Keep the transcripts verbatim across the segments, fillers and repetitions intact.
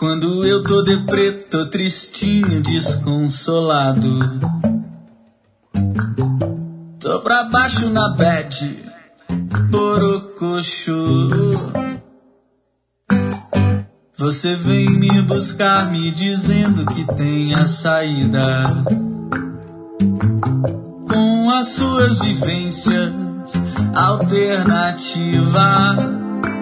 Quando eu tô deprê, tô tristinho, desconsolado. Tô pra baixo na bad, borocochô. Você vem me buscar me dizendo que tem a saída. Com as suas vivências alternativas,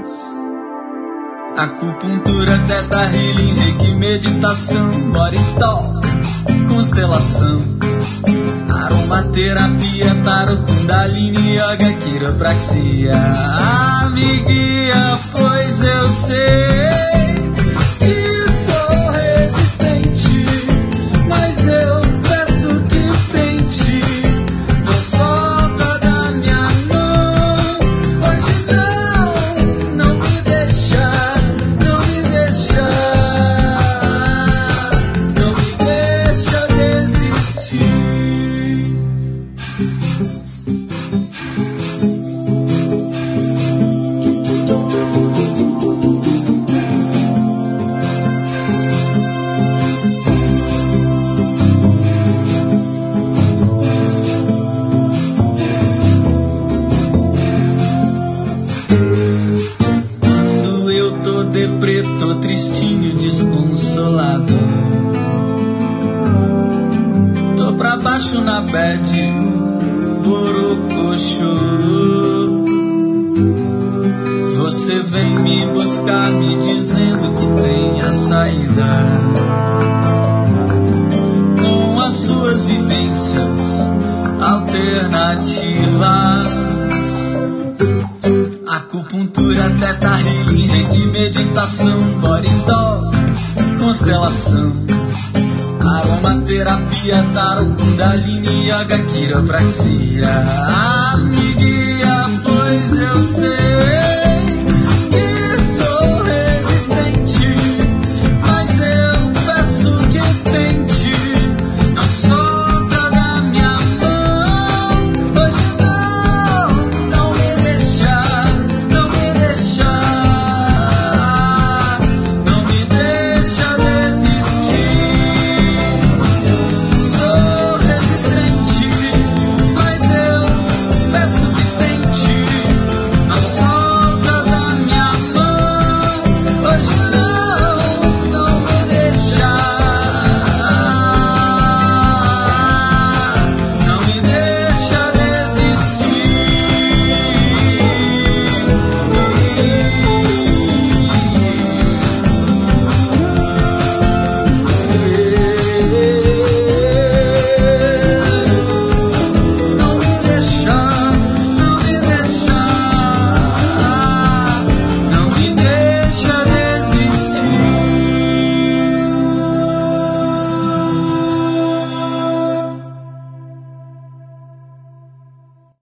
acupuntura, teta healing, reiki, meditação, body talk, constelação, aromaterapia, tarot, kundalini, yoga, quiropraxia. Ah, me guia, pois eu sei que sou resistente, mas eu peço que tente. Não solta da minha mão, hoje não, não me deixa, não me deixa, não me deixa desistir. Quando eu tô deprê, tô tristinho, desconsolado. Tô pra baixo na bad, borocochô. Você vem me buscar me dizendo que tem a saída. Com as suas vivências alternativas, acupuntura, teta healing, reiki, meditação, body talk, constelação, aromaterapia, tarot, kundalini, yoga, quiropraxia.